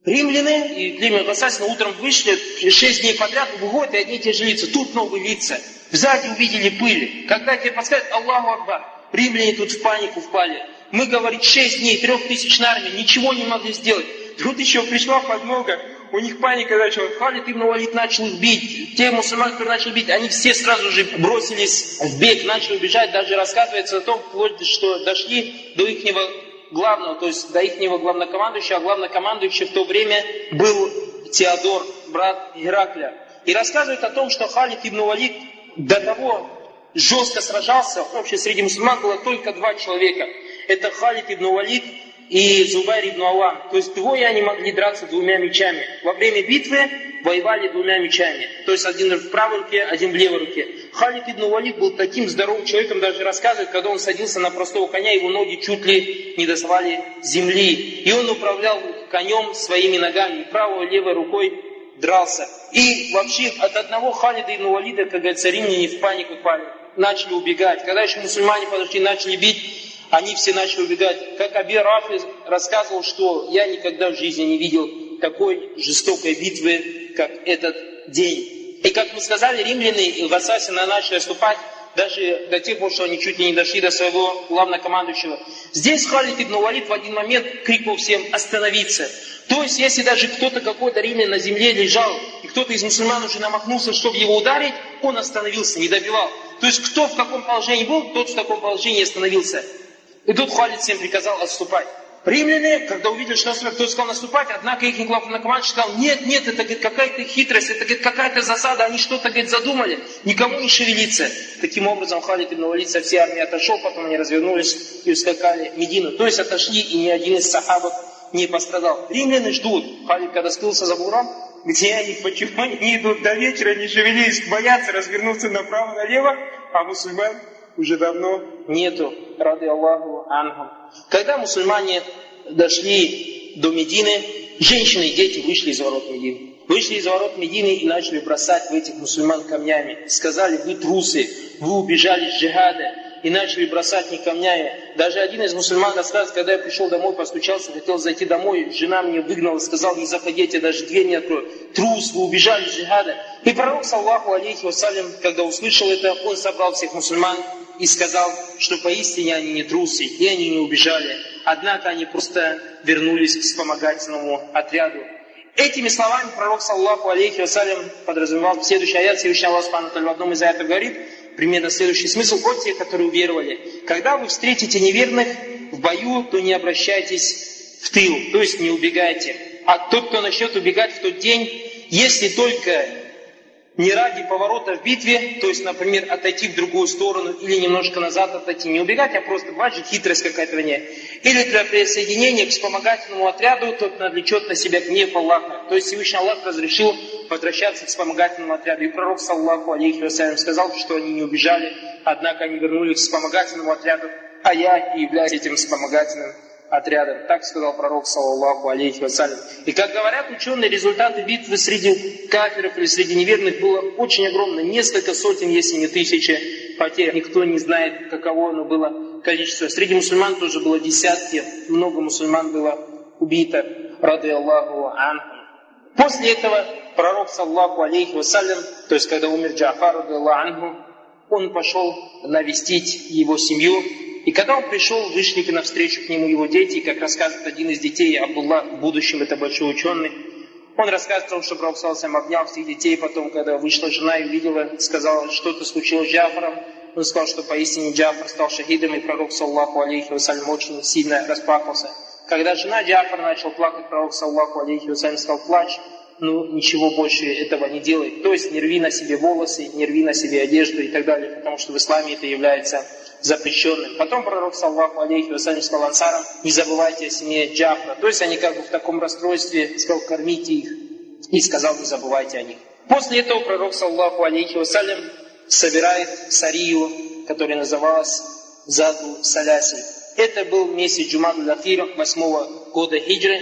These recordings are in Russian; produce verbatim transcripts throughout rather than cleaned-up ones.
Римляне и племя Гасасина утром вышли, шесть дней подряд выходят, и одни и те же лица. Тут новые лица. Сзади увидели пыль. Когда тебе подсказывают, Аллаху Акбар, римляне тут в панику впали. Мы, говорит, шесть дней, трехтысячная армия, ничего не могли сделать. Тут еще пришла подмога, у них паника началась. Халид ибн Валид начал их бить. Те мусульмане, которые начали бить, они все сразу же бросились в бег, начали бежать. Даже рассказывается о том, что дошли до ихнего главного, то есть до ихнего главнокомандующего. А главнокомандующий в то время был Теодор, брат Геракля. И рассказывает о том, что Халид ибн Валид до того жестко сражался. Вообще среди мусульман было только два человека. Это Халид ибн Валид и Зубайр ибн Аввам. То есть двое они могли драться двумя мечами. Во время битвы воевали двумя мечами. То есть один в правой руке, один в левой руке. Халид ибн Валид был таким здоровым человеком, даже рассказывает, когда он садился на простого коня, его ноги чуть ли не доставали земли. И он управлял конем своими ногами, правой и левой рукой дрался. И вообще от одного Халида ибн Валида, как говорится, римляне в панику пали, начали убегать. Когда еще мусульмане подошли, начали бить, они все начали убегать. Как Аби Рафи рассказывал, что я никогда в жизни не видел такой жестокой битвы, как этот день. И как мы сказали, римляне в Гасасина начали отступать даже до тех пор, что они чуть ли не дошли до своего главнокомандующего. Здесь Халид ибн Валид в один момент крикнул всем остановиться. То есть, если даже кто-то, какой-то римлян на земле лежал, и кто-то из мусульман уже намахнулся, чтобы его ударить, он остановился, не добивал. То есть, кто в каком положении был, тот в таком положении остановился. И тут Халид всем приказал отступать. Римляне, когда увидели, что кто-то сказал наступать, однако их главнокомандующий сказал, нет, нет, это говорит, какая-то хитрость, это говорит, какая-то засада, они что-то говорит, задумали, никому не шевелиться. Таким образом, Халид ибн Валид со всей армией отошел, потом они развернулись и ускакали в Медину. То есть отошли, и ни один из сахабов не пострадал. Римляне ждут. Халид, когда скрылся за бугром, где они, почему они не идут до вечера, не шевелились, боятся развернуться направо-налево, а мусульман уже давно нету, рады Аллаху анхум. Когда мусульмане дошли до Медины, женщины и дети вышли из ворот Медины. Вышли из ворот Медины и начали бросать в этих мусульман камнями. Сказали, вы трусы, вы убежали с джихада. И начали бросать не камнями. Даже один из мусульман рассказывает, когда я пришел домой, постучался, хотел зайти домой, жена мне выгнала, сказала, не заходите, даже дверь не открою. Трус, вы убежали с джихада. И пророк, саллаху алейхи вассалям, когда услышал это, он собрал всех мусульман и сказал, что поистине они не трусы, и они не убежали. Однако они просто вернулись к вспомогательному отряду. Этими словами пророк, саллаху алейхи вассалям, подразумевал следующий аят, Всевышний Аллах Субхану ва Тааля в одном из аятов говорит, примерно следующий смысл: «О те, которые уверовали, когда вы встретите неверных в бою, то не обращайтесь в тыл, то есть не убегайте. А тот, кто начнет убегать в тот день, если только не ради поворота в битве, то есть, например, отойти в другую сторону или немножко назад отойти, не убегать, а просто бывает же хитрость какая-то в ней, или для присоединения к вспомогательному отряду, тот навлечет на себя гнев Аллаха». То есть Всевышний Аллах разрешил возвращаться к вспомогательному отряду. И пророк, саллаху алейхи вассалям, сказал, что они не убежали, однако они вернулись к вспомогательному отряду, а я и являюсь этим вспомогательным отрядом. Так сказал пророк, саллаху алейхи вассалям. И как говорят ученые, результаты битвы среди кафиров или среди неверных было очень огромно. Несколько сотен, если не тысячи потерь. Никто не знает, каково оно было количество. Среди мусульман тоже было десятки. Много мусульман было убито. Рады Аллаху анху. После этого пророк, саллаху алейхи вассалям, то есть когда умер Джафар, рады Аллаху анху, он пошел навестить его семью. И когда он пришел, вышли навстречу к нему его дети, и как рассказывает один из детей, Абдулла, в будущем это большой ученый, он рассказывал, что пророк саллаллаху алейхи ва саллям обнял всех детей, потом, когда вышла жена и увидела, сказала, что-то случилось с Джафаром, он сказал, что поистине Джафар стал шахидом, и пророк, саллаллаху алейхи ва саллям, очень сильно расплакался. Когда жена Джафара начал плакать, пророк, саллаллаху алейхи ва саллям, сказал, плачь, ну ничего больше этого не делай. То есть не рви на себе волосы, не рви на себе одежду и так далее, потому что в исламе это является запрещенным. Потом пророк, саллаху алейхи вассалям, сказал ансарам, не забывайте о семье Джафра. То есть они как бы в таком расстройстве, сказал, кормите их, и сказал, не забывайте о них. После этого пророк, саллаху алейхи вассалям, собирает сарию, которая называлась Заду Саляси. Это был месяц Джумад-уль-Ахир, восьмого года хиджры,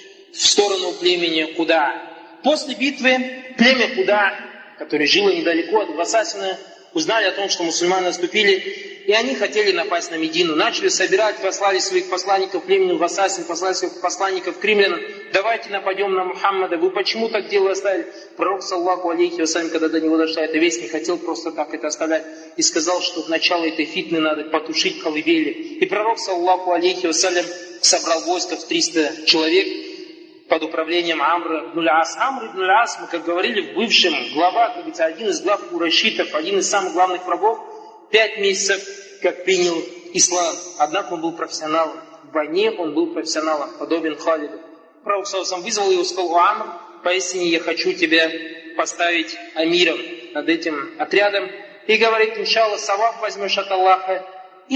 в сторону племени Куда. После битвы племя Куда, которое жило недалеко от Гасасина, узнали о том, что мусульмане наступили, И они хотели напасть на Медину. Начали собирать, послали своих посланников племени Васасин, послали своих посланников к римлянам. Давайте нападем на Мухаммада. Вы почему так дело оставили? Пророк, саллаху алейхи вассалям, когда до него дошла эта весть, не хотел просто так это оставлять. И сказал, что в начало этой фитны надо потушить колыбели. И пророк, саллаху алейхи вассалям, собрал войско в триста человек под управлением Амра ибн аль-Ас. Амр ибн аль-Ас, мы как говорили, в бывшем глава, как говорится, один из глав курайшитов, один из самых главных врагов, пять месяцев как принял ислам. Однако он был профессионалом. В войне он был профессионалом, подобен Халиду. Пророк сам вызвал его и сказал: Амр, поистине я хочу тебя поставить амиром над этим отрядом. И говорит: иншаллах, саваб возьмешь от Аллаха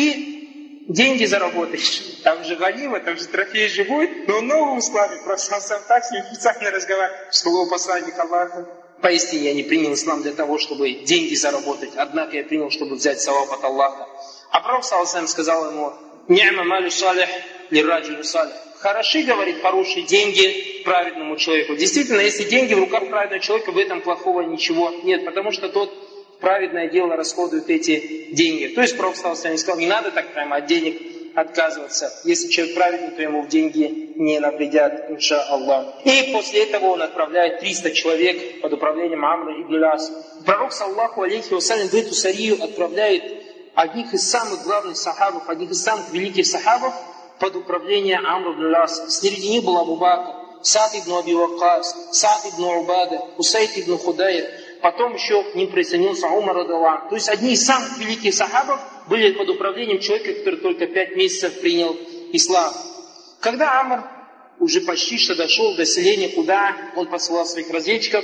и деньги заработаешь. Там же ганима, там же трофей же будет, но в новом исламе. Просто сам так с ним специально разговаривает, что его посланник Аллаха. Поистине я не принял ислам для того, чтобы деньги заработать, однако я принял, чтобы взять саваб от Аллаха. А пророк саллаллаху сказал ему: «Ни'ма малю салих лираджулю салих». Хороши, говорит, хорошие деньги праведному человеку. Действительно, если деньги в руках праведного человека, в этом плохого ничего нет, потому что тот в праведное дело расходует эти деньги. То есть пророк саллаллаху сказал: не надо так прямо от денег отказываться. Если человек праведный, то ему в деньги не навредят, инша Аллах. И после этого он отправляет триста человек под управлением Амра ибн аль-Ас. Пророк, саллаху алейхи вассалям, в эту сарию отправляет одних из самых главных сахабов, одних из самых великих сахабов под управление Амра ибн аль-Ас. Среди них был Абу Бакр, Саад ибн Аби Ваккас, Саад ибн Убада, Усайд ибн Худайр. Потом еще к ним присоединился Умар радиаллаху. То есть одни из самых великих сахабов были под управлением человека, который только пять месяцев принял ислам. Когда Амр уже почти что дошел до селения Куда, он посылал своих разведчиков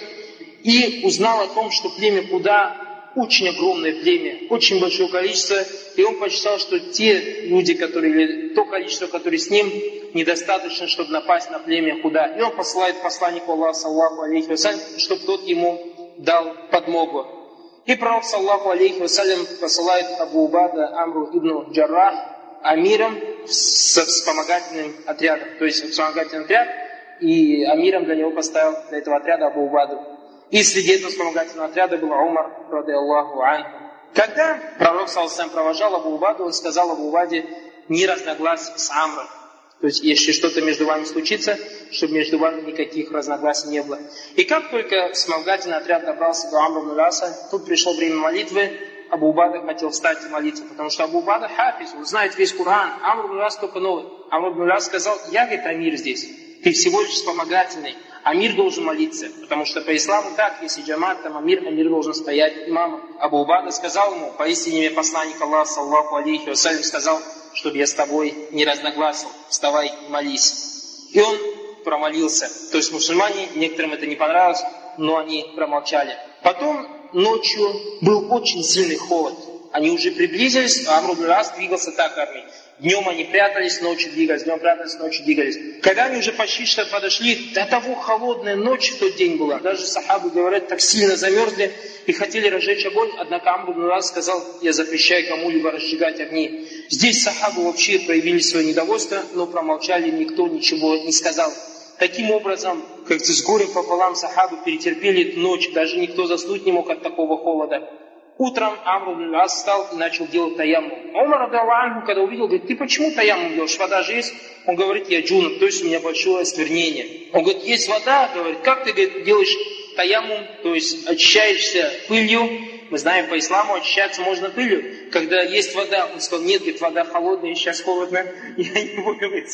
и узнал о том, что племя Куда очень огромное племя, очень большое количество, и он посчитал, что те люди, которые, или то количество, которое с ним, недостаточно, чтобы напасть на племя Куда. И он посылает посланнику Аллаха, саллаху алейхи вассалям, чтобы тот ему дал подмогу. И пророк, саллаху алейхи вассалям, посылает Абу Убада Амру ибн Джаррах амиром с вспомогательным отрядом. То есть вспомогательный отряд, и амиром для него поставил, для этого отряда, Абу Убаду. И среди этого вспомогательного отряда был Умар, радиаллаху анху. Когда пророк, саллаллаху алейхи ва саллям, провожал Абу Убаду, он сказал Абу Убаде: не разногласий с Амром. То есть, если что-то между вами случится, чтобы между вами никаких разногласий не было. И как только вспомогательный отряд добрался до Амра ибн аль-Аса, тут пришло время молитвы, Абу Убада хотел встать в молитву, потому что Абу Убада хафиз, он знает весь Коран, Амр ибн аль-Ас только новый. Амр ибн аль-Ас сказал: я, говорит, амир здесь, ты всего лишь вспомогательный, амир должен молиться, потому что по исламу так, если джамат, там амир, амир должен стоять имамом. Абу Убада сказал ему: поистине посланник Аллаха, саллаху алейхи вассалям, сказал, чтобы я с тобой не разногласил, вставай и молись. И он промолился. То есть мусульмане, некоторым это не понравилось, но они промолчали. Потом ночью был очень сильный холод. Они уже приблизились, а Амр ибн аль-Ас двигался так армией. Днем они прятались, ночью двигались, днем прятались, ночью двигались. Когда они уже почти что подошли, до того холодная ночь в тот день была. Даже сахабы, говорят, так сильно замерзли и хотели разжечь огонь. Однако Амр ибн аль-Ас сказал: я запрещаю кому-либо разжигать огни. Здесь сахабы вообще проявили свое недовольство, но промолчали, никто ничего не сказал. Таким образом, как с горем пополам сахабы перетерпели эту ночь, даже никто заснуть не мог от такого холода. Утром Амр ибн аль-Ас встал и начал делать таяммум. Умар, радиаллаху, когда увидел, говорит: ты почему таяммум делаешь? Вода же есть? Он говорит: я джунуб, то есть у меня большое осквернение. Он говорит: есть вода? Говорит: как ты, говорит, делаешь таяммум, то есть очищаешься пылью? Мы знаем, по исламу очищаться можно пылью. Когда есть вода, он сказал: нет, говорит, вода холодная, сейчас холодно. Я не буду, говорит,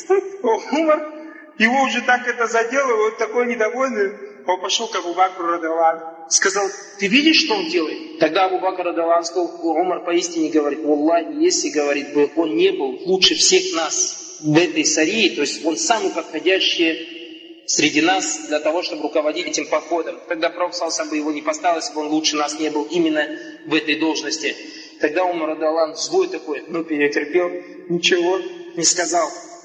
Умар, его уже так это задело, вот такой недовольный. Он пошел к Абу Бакру радиаллаху, сказал: ты видишь, что он делает? Тогда Абу Бакр радиаллаху сказал: Умар поистине говорит, валлахи, если, говорит, бы он не был лучше всех нас в этой сарии, то есть он самый подходящий среди нас для того, чтобы руководить этим походом. Тогда пророк саллаллаху бы его не поставил, если бы он лучше нас не был именно в этой должности. Тогда Умар радиаллаху злой такой, ну перетерпел, ничего не сказал.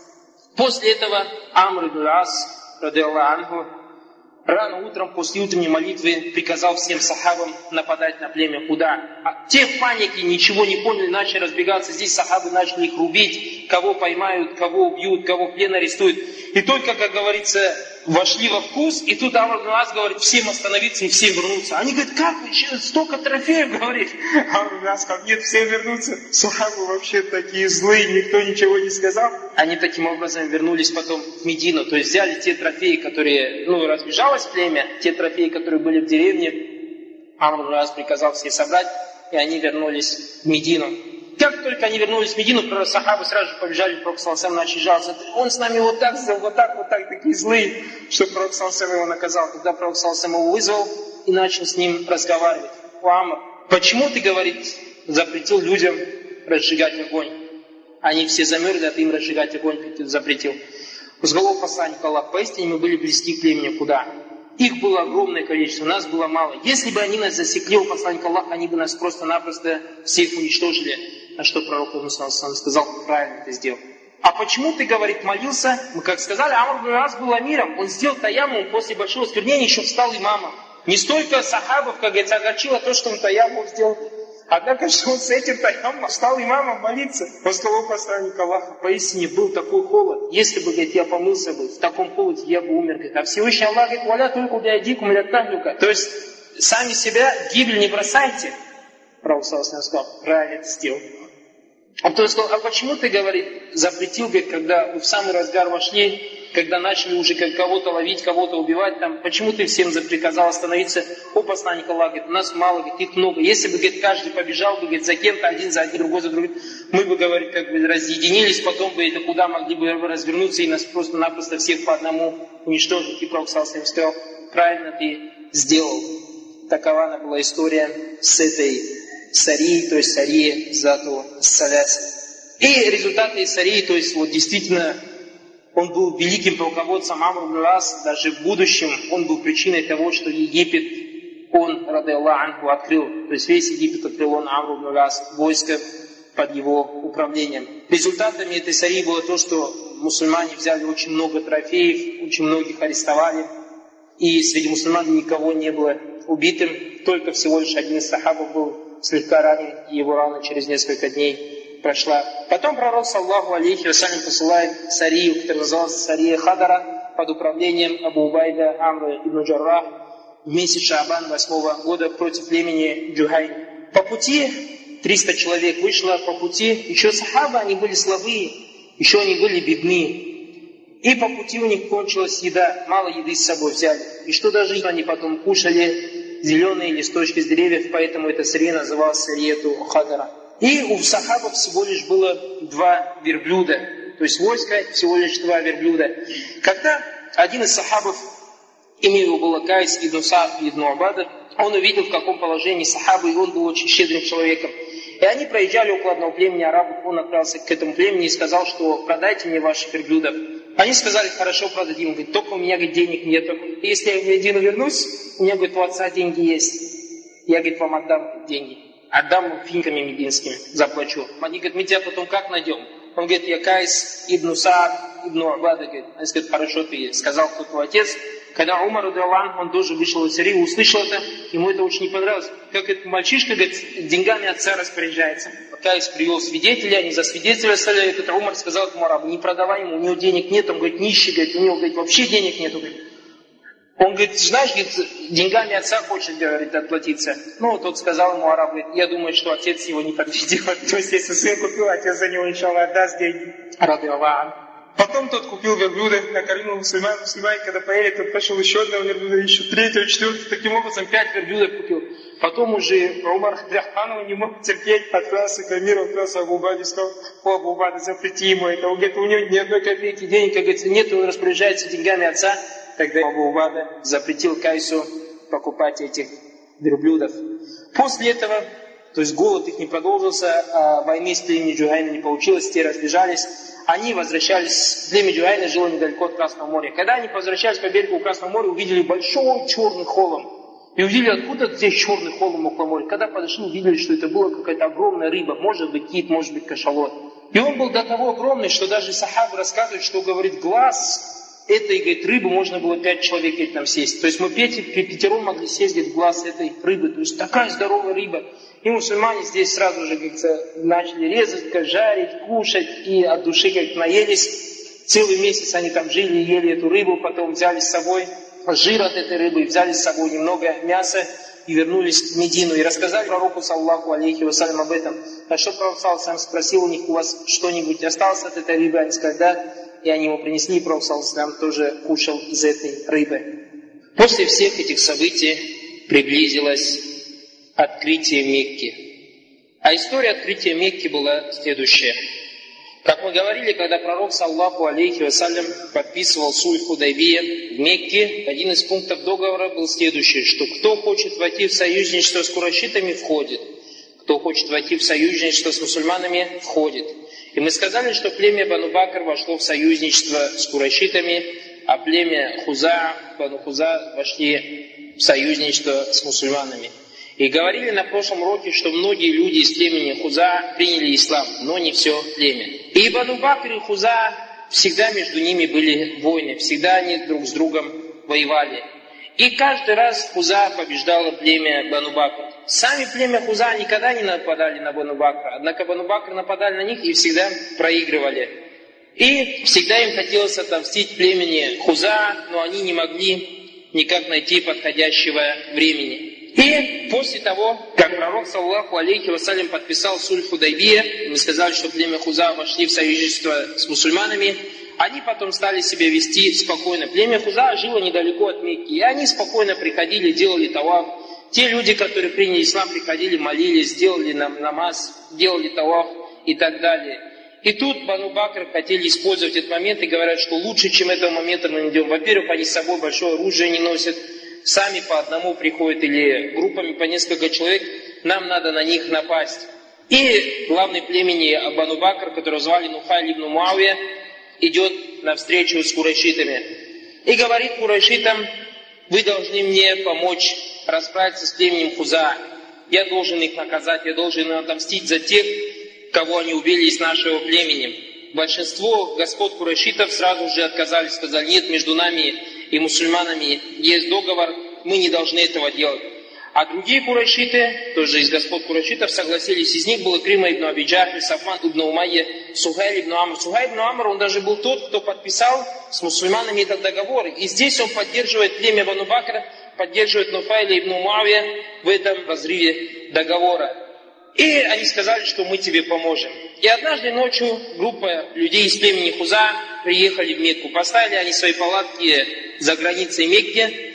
После этого Амр ибн аль-Ас радиаллаху рано утром, после утренней молитвы, приказал всем сахабам нападать на племя Куда. А те в панике ничего не поняли, начали разбегаться. Здесь сахабы начали их рубить, кого поймают, кого убьют, кого в плен арестуют. И только, как говорится, вошли во вкус, и тут Амр ибн Ас говорит, всем остановиться и всем вернуться. Они говорят, как вы, столько трофеев, говорит. Амр ибн Ас сказал, нет, всем вернуться. Сахабы вообще такие злые, никто ничего не сказал. Они таким образом вернулись потом в Медину, то есть взяли те трофеи, которые, ну, разбежалось племя, те трофеи, которые были в деревне, Амр ибн Ас приказал все собрать, и они вернулись в Медину. Как только они вернулись в Медину, сахабы сразу же побежали, пророк саллаллаху алейхи ва саллям начали жаловаться. Он с нами вот так сделал, вот так, вот так, такие злые, что пророк саллаллаху алейхи ва саллям его наказал. Когда пророк саллаллаху алейхи ва саллям его вызвал и начал с ним разговаривать. О, Амр, почему ты, говорит, запретил людям разжигать огонь? Они все замерзли, а ты им разжигать огонь запретил. Сказал посланник Аллаха, поистине мы были близки к племени куда? Их было огромное количество, нас было мало. Если бы они нас засекли, у посланника Аллаха, они бы нас просто-напросто всех уничтожили. На что пророк сказал, правильно ты сделал. А почему ты, говорит, молился? Мы как сказали, Амр ибн Ас был амиром. Он сделал таяммум, после большого осквернения еще встал имамом. Не столько сахабов, как говорится, огорчило то, что он таяммум сделал. Однако, что он с этим таяммумом стал имамом молиться. По слову посланника Аллаха, поистине был такой холод. Если бы, говорит, я помылся бы, в таком холоде я бы умер. Говорит. А Всевышний Аллах говорит, валя только биадикум ля тахлюка. То есть, сами себя в гибель не бросайте. Пророк саллаллаху алейхи ва саллям сказал, правильно это сделал. А кто сказал, а почему ты, говорит, запретил, говорит, когда вы в самый разгар вошли, когда начали уже кого-то ловить, кого-то убивать, там, почему ты всем приказал остановиться? О, посланник Аллаха, говорит, у нас мало, говорит, их много. Если бы, говорит, каждый побежал бы, говорит, за кем-то, один за один, другой за другим, мы бы, говорит, как бы разъединились, потом бы это куда могли бы развернуться и нас просто-напросто всех по одному уничтожить. И пророк саллаллаху алейхи ва саллям сказал, правильно ты сделал. Такова она была история с этой Сарии, то есть Сарии Зату Саляс. И результаты Сарии, то есть вот действительно, он был великим полководцем Амр ибн Ас, даже в будущем он был причиной того, что Египет, он, ради Аллаху анху, открыл. То есть весь Египет открыл он, Амр ибн Ас, войско под его управлением. Результатами этой Сарии было то, что мусульмане взяли очень много трофеев, очень многих арестовали, и среди мусульман никого не было убитым, только всего лишь один из сахабов был слегка ранен, и его рана через несколько дней прошла. Потом пророк, саллаллаху алейхи ва саллям, посылает Сарию, которая называлась Сария Хадара, под управлением Абу Убайда Амра ибн Джаррах, в месяц Шаабан восьмого года против племени Джухайн. По пути триста человек вышло, по пути еще сахабы, они были слабые, еще они были бедны. И по пути у них кончилась еда, мало еды с собой взяли. И что даже они потом кушали зеленые листочки с деревьев, поэтому эта сария называлась Сариету Хадара. И у сахабов всего лишь было два верблюда, то есть войско всего лишь два верблюда. Когда один из сахабов, имя его было Кайс ибн Саад ибн Убада, он увидел, в каком положении сахабы, и он был очень щедрым человеком. И они проезжали около одного племени арабов, он отправился к этому племени и сказал, что продайте мне ваших верблюдов. Они сказали, хорошо, продадим. Он говорит, только у меня, говорит, денег нет. Если я в Медину вернусь, у меня, говорит, у отца деньги есть. Я, говорит, вам отдам деньги. Отдам финками мединскими, заплачу. Они говорят, мы тебя потом как найдем? Он говорит, я Кайс ибн Саад ибн Убада. Они говорят, хорошо, ты сказал, кто твой отец. Когда Умар, он тоже вышел из Сирии, услышал это, ему это очень не понравилось. Как этот мальчишка, говорит, деньгами отца распоряжается. Кайс привел свидетелей, они засвидетельствовали. Этот Умар сказал этому арабу, не продавай ему, у него денег нет. Он говорит, нищий, говорит, у него, говорит, вообще денег нет. Он говорит, знаешь, говорит, деньгами отца хочет, говорит, отплатиться. Ну, тот сказал ему, араб, говорит, я думаю, что отец его не подведет. То есть, если сын купил, отец за него, иншаллах, отдаст деньги. Ради Аллаха. Потом тот купил верблюда, накормил мусульман, мусульман, когда поели, тот пошел еще одного верблюда, еще третьего, четвертого, таким образом пять верблюдов купил. Потом уже Умар Абдурахманов не мог терпеть, отправился к Амиру, отправился к Абу Убаде, сказал, о, Абу Убада, запрети ему это. Он говорит, у него ни одной копейки денег, как говорится, нет, он распоряжается деньгами отца. Тогда Абу Убада запретил Кайсу покупать этих верблюдов. После этого, то есть голод их не продолжился, а войны с племенем Джухайна не получилось, те разбежались. Они возвращались, племя Джухайна жило недалеко от Красного моря. Когда они возвращались по берегу Красного моря, увидели большой черный холм. И увидели, откуда здесь черный холм около моря. Когда подошли, увидели, что это была какая-то огромная рыба. Может быть кит, может быть кашалот. И он был до того огромный, что даже сахабы рассказывают, что, говорит, глаз этой, говорит, рыбы можно было пять человек, говорит, там сесть. То есть мы пяти, пятером могли сесть, говорит, в глаз этой рыбы. То есть такая здоровая рыба. И мусульмане здесь сразу же, говорится, начали резать, жарить, кушать. И от души, говорит, наелись. Целый месяц они там жили, ели эту рыбу. Потом взяли с собой жир от этой рыбы, взяли с собой немного мяса и вернулись в Медину. И рассказали пророку, саллаху алейхи вассалям, об этом. А что пророк саллаху спросил у них, у вас что-нибудь осталось от этой рыбы? Они сказали, да. И они ему принесли, и пророк саллаллаху тоже кушал из этой рыбы. После всех этих событий приблизилось открытие Мекки. А история открытия Мекки была следующая. Как мы говорили, когда пророк, саллаллаху алейхи вассалям, подписывал сульх Худайбия в Мекке, один из пунктов договора был следующий, что кто хочет войти в союзничество с курайшитами, входит. Кто хочет войти в союзничество с мусульманами, входит. И мы сказали, что племя Бану Бакр вошло в союзничество с курайшитами, а племя Хуза, Бану Хуза, вошли в союзничество с мусульманами. И говорили на прошлом уроке, что многие люди из племени Хуза приняли ислам, но не все племя. И Бану Бакр и Хуза, всегда между ними были войны, всегда они друг с другом воевали. И каждый раз Хуза побеждало племя Бану Бакр. Сами племя Хуза никогда не нападали на Бану Бакра, однако Бану Бакр нападали на них и всегда проигрывали. И всегда им хотелось отомстить племени Хуза, но они не могли никак найти подходящего времени. И после того, как пророк, саллаллаху алейхи вассалям, подписал сульх Худайбия, мы сказали, что племя Хуза вошли в союзничество с мусульманами, они потом стали себя вести спокойно. Племя Хуза жило недалеко от Мекки, и они спокойно приходили, делали таваф. Те люди, которые приняли ислам, приходили, молились, делали нам намаз, делали таваф и так далее. И тут Бану Бакр хотели использовать этот момент и говорят, что лучше, чем этого момента мы найдем. Во-первых, они с собой большое оружие не носят, сами по одному приходят или группами по несколько человек, нам надо на них напасть. И главный племени Бану Бакр, которого звали Нуфайль ибн Муавия, идет навстречу с курайшитами. И говорит курайшитам, вы должны мне помочь расправиться с племенем Хуза. Я должен их наказать, я должен отомстить за тех, кого они убили из нашего племени. Большинство господ курайшитов сразу же отказались, сказали, нет, между нами и мусульманами есть договор, мы не должны этого делать. А другие курайшиты, тоже из господ курайшитов, согласились. Из них был Икрима ибн Аби Джахль, Сафван ибн Умайя, Сухайль ибн Амр. Сухайль ибн Амр, он даже был тот, кто подписал с мусульманами этот договор. И здесь он поддерживает племя Бану Бакра, поддерживает Нуфайля ибн Муавия в этом разрыве договора. И они сказали, что мы тебе поможем. И однажды ночью группа людей из племени Хуза приехали в Мекку. Поставили они свои палатки за границей Мекки.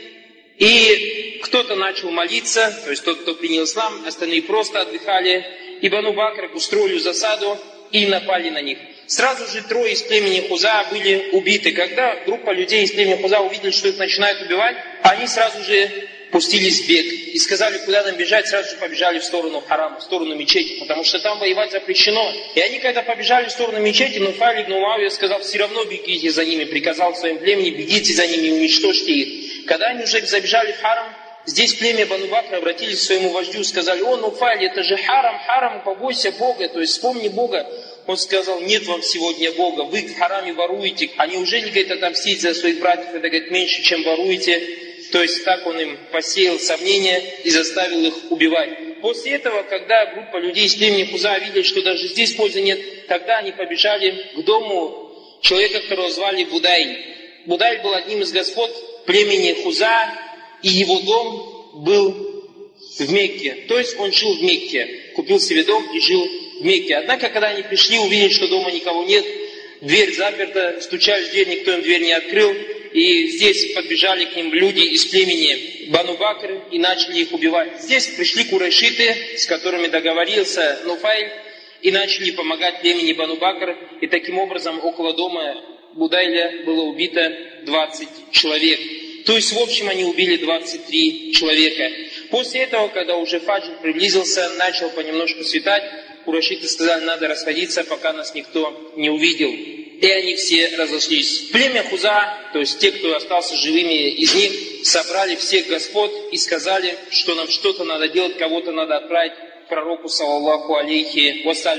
И кто-то начал молиться, то есть тот, кто принял ислам, остальные просто отдыхали. И Бану Бакр устроили засаду и напали на них. Сразу же трое из племени Хуза были убиты. Когда группа людей из племени Хуза увидели, что их начинают убивать, они сразу же пустились в бег. И сказали, куда нам бежать, сразу же побежали в сторону харама, в сторону мечети, потому что там воевать запрещено. И они, когда побежали в сторону мечети, Нуфайль ибн Муавия сказал, все равно бегите за ними, приказал своим племени, бегите за ними и уничтожьте их. Когда они уже забежали в харам, здесь племя Бану Бакра обратились к своему вождю, сказали, о, Нуфайль, это же харам, харам, побойся Бога, то есть вспомни Бога. Он сказал, нет вам сегодня Бога, вы в хараме воруете. А неужели, говорит, отомстить за своих братьев, это, говорит, меньше, чем воруете? То есть так он им посеял сомнения и заставил их убивать. После этого, когда группа людей из племени Хуза видели, что даже здесь пользы нет, тогда они побежали к дому человека, которого звали Будайль. Будайль был одним из господ племени Хуза, и его дом был в Мекке. То есть он жил в Мекке, купил себе дом и жил в Мекке. Однако, когда они пришли, увидели, что дома никого нет, дверь заперта, стучали в дверь, никто им дверь не открыл. И здесь подбежали к ним люди из племени Бану Бакр и начали их убивать. Здесь пришли курайшиты, с которыми договорился Нуфайль, и начали помогать племени Бану Бакр. И таким образом около дома Будайля было убито двадцать человек. То есть в общем они убили двадцать три человека. После этого, когда уже фаджр приблизился, начал понемножку светать, курайшиты сказали, надо расходиться, пока нас никто не увидел. И они все разошлись. Племя Хуза, то есть те, кто остался живыми из них, собрали всех господ и сказали, что нам что-то надо делать, кого-то надо отправить к пророку, саллаллаху алейхи вассалям.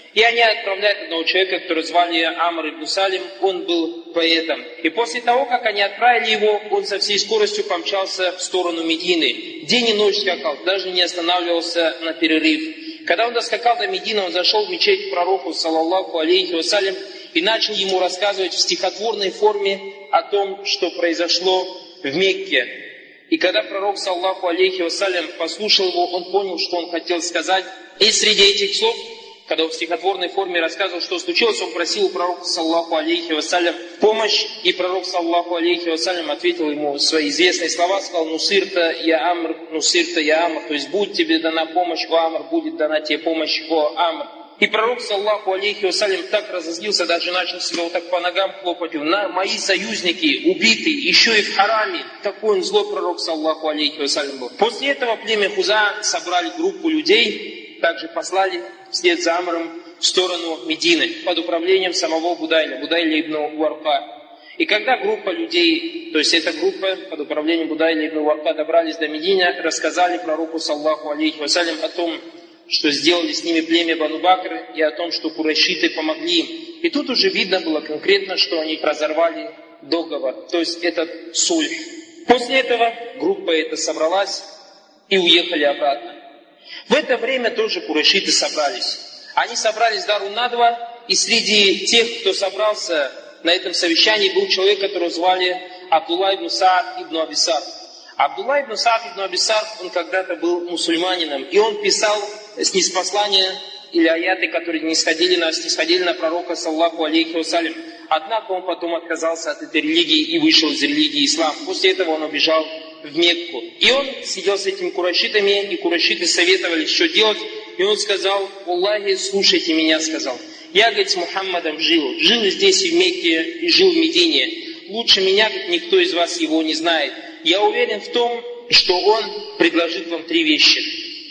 И они отправляют одного человека, которого звали Амр ибн Салим, он был поэтом. И после того, как они отправили его, он со всей скоростью помчался в сторону Медины. День и ночь скакал, даже не останавливался на перерыв. Когда он доскакал до Медины, он зашел в мечеть к пророку, саллаллаху алейхи вассалям, и начал ему рассказывать в стихотворной форме о том, что произошло в Мекке. И когда пророк, саллаллаху алейхи вассалям, послушал его, он понял, что он хотел сказать. И среди этих слов, когда он в стихотворной форме рассказывал, что случилось, он просил у пророка, саллаллаху алейхи вассалям, помощь, и пророк, саллаллаху алейхи вассалям, ответил ему свои известные слова, сказал: «Нусирта я Амр, нусирта я Амр», то есть будет тебе дана помощь, о Амр, будет дана тебе помощь, о Амр. И пророк, саллаллаху алейхи вассалям, так разозлился, даже начал себя вот так по ногам хлопать: на мои союзники убиты, еще и в хараме. Такой он злой пророк, саллаллаху алейхи вассалям, был. После этого племя Хуза собрали группу людей, также послали вслед за Амром в сторону Медины под управлением самого Будайля, Будайля ибн Уарка. И когда группа людей, то есть эта группа под управлением Будайля ибн Уарка добрались до Медины, рассказали пророку, саллаллаху алейхи вассалям, о том, что сделали с ними племя Бану Бакр, и о том, что курайшиты помогли им. И тут уже видно было конкретно, что они разорвали договор, то есть этот сульх. После этого группа эта собралась и уехали обратно. В это время тоже курайшиты собрались. Они собрались Дару Надва, и среди тех, кто собрался на этом совещании, был человек, которого звали Абдулла ибн Саад ибн Аби Сарх. Абдулла ибн Саад ибн Аби Сарх, он когда-то был мусульманином, и он писал снисхождения или аяты, которые не сходили на, не сходили на пророка, саллаллаху алейхи вассалям. Однако он потом отказался от этой религии и вышел из религии ислам. После этого он убежал в Мекку. И он сидел с этими курайшитами, и курайшиты советовали, что делать. И он сказал: «Аллахи, слушайте меня», сказал. «Я, говорит, с Мухаммадом жил. Жил и здесь, и в Мекке, и жил в Медине. Лучше меня, говорит, никто из вас его не знает. Я уверен в том, что он предложит вам три вещи».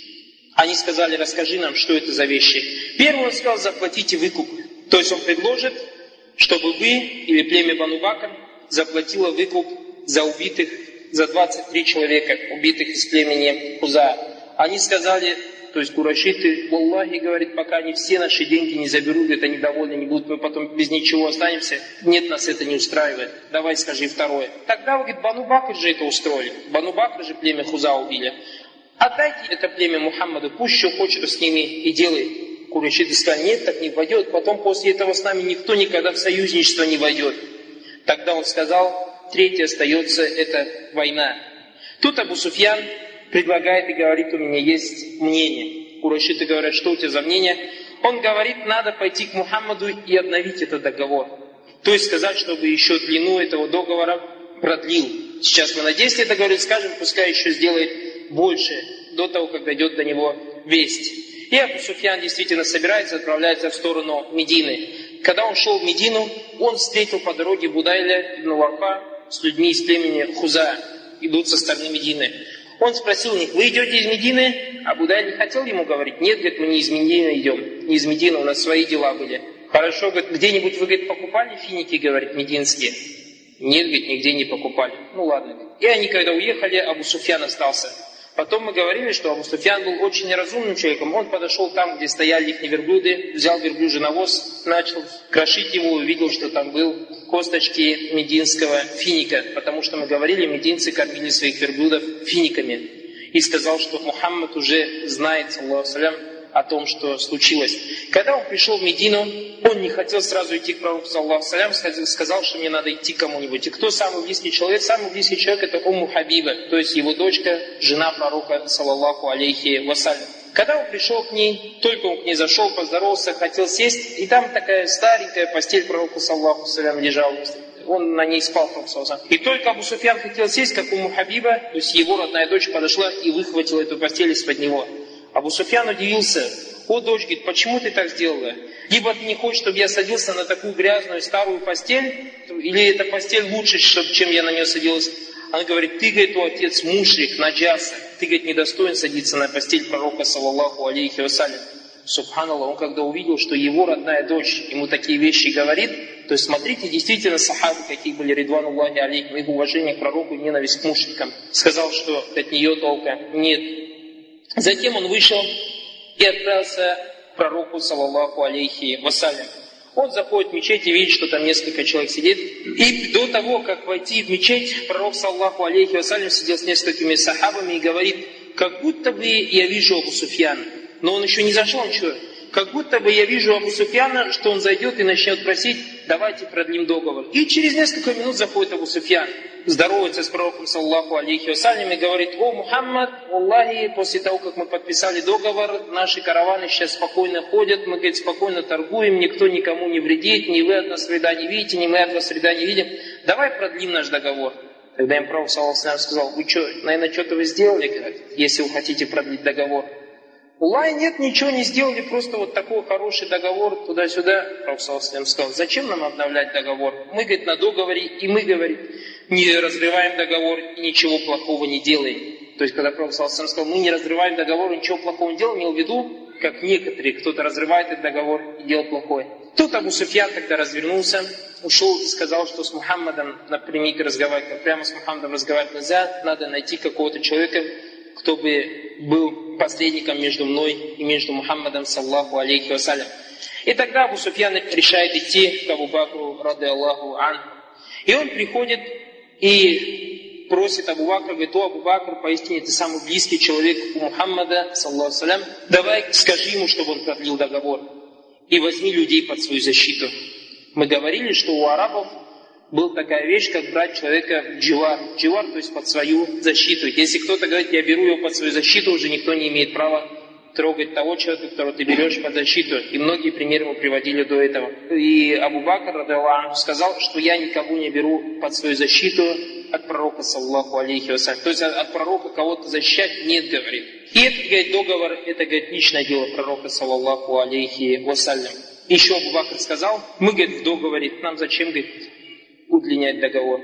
Они сказали: «Расскажи нам, что это за вещи». Первый он сказал: «Заплатите выкуп». То есть он предложит, чтобы вы или племя Бану Бакр заплатило выкуп за убитых, за двадцать три человека, убитых из племени Хуза. Они сказали, то есть курайшиты: «Аллахи, говорит, пока они все наши деньги не заберут, это недовольны не будут, мы потом без ничего останемся. Нет, нас это не устраивает. Давай скажи второе». Тогда, говорит, Бану Бакр же это устроили. Бану Бакр же племя Хуза убили. «Отдайте это племя Мухаммаду, пусть что хочет с ними и делает». Курайшиты сказали: «Нет, так не войдет, потом после этого с нами никто никогда в союзничество не войдет». Тогда он сказал: «Третье остается, это война». Тут Абу Суфьян предлагает и говорит: «У меня есть мнение». Курайшиты говорят: «Что у тебя за мнение?» Он говорит: «Надо пойти к Мухаммаду и обновить этот договор». То есть сказать, чтобы еще длину этого договора продлил. Сейчас мы на десять лет договорились, скажем, пускай еще сделает больше, до того, как дойдет до него весть. И Абу Суфьян действительно собирается, отправляется в сторону Медины. Когда он шел в Медину, он встретил по дороге Будайля ибн Уарка с людьми из племени Хуза, идут со стороны Медины. Он спросил у них: «Вы идете из Медины?» А Будайль не хотел ему говорить: «Нет, говорит, мы не из Медины идем, не из Медины, у нас свои дела были». «Хорошо, говорит, где-нибудь вы, говорит, покупали финики, говорит, мединские?» «Нет, говорит, нигде не покупали». «Ну ладно». И они, когда уехали, Абу Суфьян остался. Потом мы говорили, что Абу Суфьян был очень неразумным человеком. Он подошел там, где стояли их верблюды, взял верблюжий навоз, начал крошить его, увидел, что там был косточки мединского финика. Потому что мы говорили, мединцы кормили своих верблюдов финиками. И сказал, что Мухаммад уже знает, саллаллаху алейхи ва саллям, о том, что случилось. Когда он пришел в Медину, он не хотел сразу идти к пророку, саллаллаху алейхи ва саллям, сказал, что мне надо идти к кому-нибудь. И кто самый близкий человек? Самый близкий человек — это Умму Хабиба, то есть его дочка, жена пророка, саллаллаху алейхи ва саллям. Когда он пришел к ней, только он к ней зашел, поздоровался, хотел сесть, и там такая старенькая постель пророка, саллаллаху алейхи ва саллям, лежала. Он на ней спал, и только Абу Суфьян хотел сесть, как Умму Хабиба, то есть его родная дочь, подошла и выхватила эту постель из-под него. Абу Суфьян удивился: «О, дочь, говорит, почему ты так сделала? Либо ты не хочешь, чтобы я садился на такую грязную старую постель, или эта постель лучше, чем я на нее садилась?» Она говорит: «Ты, говорит, о, отец, мушрик, наджаса, ты, говорит, недостоин садиться на постель пророка, саллаллаху алейхи ва саллям». Субханаллах, он когда увидел, что его родная дочь ему такие вещи говорит, то есть смотрите, действительно сахабы, какие были, ридвануллахи алейхим, их уважение к пророку и ненависть к мушрикам. Сказал, что от нее толка нет. Затем он вышел и отправился пророку, саллаллаху алейхи вассалям. Он заходит в мечеть и видит, что там несколько человек сидит. И до того, как войти в мечеть, пророк, саллаллаху алейхи вассалям, сидел с несколькими сахабами и говорит: как будто бы я вижу Абу Суфьяна. Но он еще не зашел, ничего. Как будто бы я вижу Абу Суфьяна, что он зайдет и начнет просить: давайте продлим договор. И через несколько минут заходит Абу Суфьян, здоровается с пророком, саллаллаху алейхи вассалям, и говорит: о, Мухаммад, Аллахи, после того, как мы подписали договор, наши караваны сейчас спокойно ходят, мы, говорит, спокойно торгуем, никто никому не вредит, ни вы от нас вреда не видите, ни мы от вас вреда не видим. Давай продлим наш договор. Тогда им пророк, саллаллаху алейхи вассалям, сказал: вы что, наверное, что-то вы сделали, говорит, если вы хотите продлить договор. Аллах, нет, ничего не сделали, просто вот такой хороший договор, туда-сюда. Пророк, саллаллаху алейхи вассалям, сказал: зачем нам обновлять договор? Мы, говорит, на договоре, и мы, говорит, не разрываем договор и ничего плохого не делаем. То есть, когда Пророк, саллаллаху алейхи вассалям, сказал: мы не разрываем договор и ничего плохого не делаем, имел в виду, как некоторые, кто-то разрывает этот договор и делает плохое. Тут Абу Суфьян тогда развернулся, ушел и сказал, что с Мухаммадом напрямик разговаривать, прямо с Мухаммадом разговаривать нельзя, надо найти какого-то человека, кто бы был посредником между мной и между Мухаммадом, саллаллаху алейхи вассалям. И тогда Абу Суфьян решает идти к Абу Бакру, ради Аллаху анху. И он приходит и просит Абу Бакра, говорит: о, Абу Бакр, поистине ты самый близкий человек у Мухаммада, саллаллаху алейхи, давай скажи ему, чтобы он продлил договор, и возьми людей под свою защиту. Мы говорили, что у арабов была такая вещь, как брать человека в дживар. Дживар, то есть под свою защиту. Если кто-то говорит: я беру его под свою защиту, уже никто не имеет права трогать того человека, которого ты берешь под защиту. И многие примеры мы приводили до этого. И Абу Бакр, ради Аллаху, сказал, что я никого не беру под свою защиту от пророка, саллаллаху алейхи вассалям. То есть от пророка кого-то защищать нет, говорит. И этот, говорит, договор, это, говорит, личное дело пророка, саллаллаху алейхи вассалям. Еще Абу Бакр сказал: мы, говорит, в договоре, нам зачем, говорит, удлинять договор.